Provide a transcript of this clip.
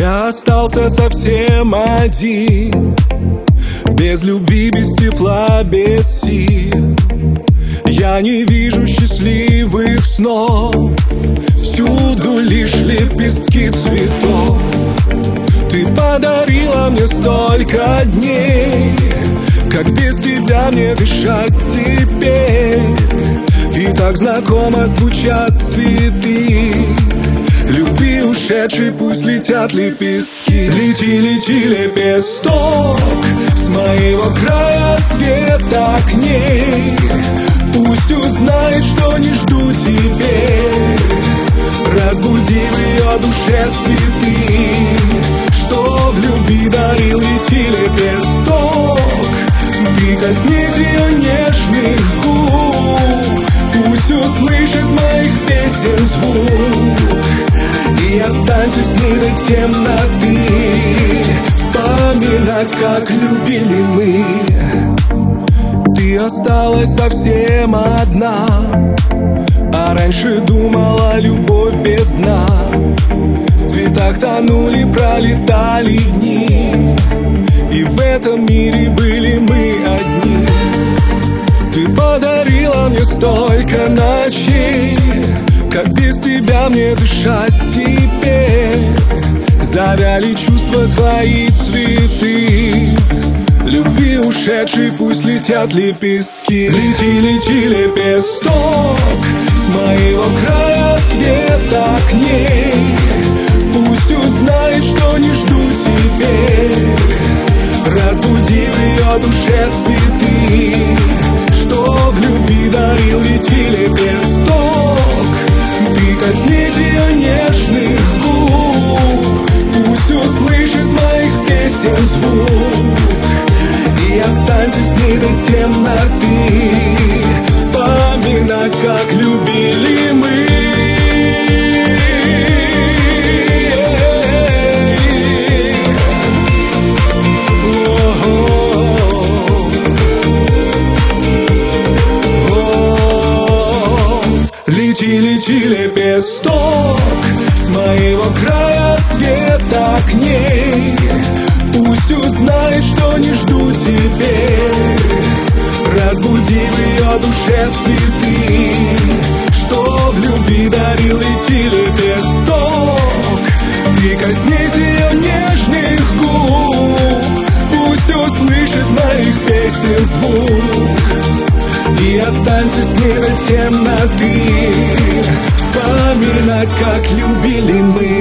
Я остался совсем один, без любви, без тепла, без сил. Я не вижу счастливых снов, всюду лишь лепестки цветов. Ты подарила мне столько дней, как без тебя мне дышать теперь. И так знакомо звучат цветы любви ушедшей, пусть летят лепестки. Лети, лети, лепесток, с моего края света к ней. Пусть узнает, что не жду теперь. Разбуди в ее душе цветы, что в любви дарил. Лети, лепесток, ты коснись ее нежных губ. Пусть услышит моих песен звук, и останься с ней до темноты, вспоминать, как любили мы. Ты осталась совсем одна, а раньше думала, любовь без дна. В цветах тонули, пролетали дни, и в этом мире были мы одни. Ты подарила мне столько ночей, как без тебя мне дышать теперь. Завяли чувства, твои цветы любви ушедшей, пусть летят лепестки. Лети, лети, лепесток, с моего края света к ней. Пусть узнает, что не жду теперь. Разбуди в ее душе цветы, что в любви дарил. Лети, лепесток, ты коснись ее нежных губ. Пусть услышит моих песен звук, и останься с ней до темноты, вспоминать, как любили мы. Лети, лети, лепесток, с моего края света к ней. Пусть узнает, что не жду теперь. Разбуди в ее душе цветы, что в любви дарил. Лети, лепесток, ты коснись ее нежных губ. Пусть услышит моих песен звук, и останься с ней до темноты, вспоминать, как любили мы.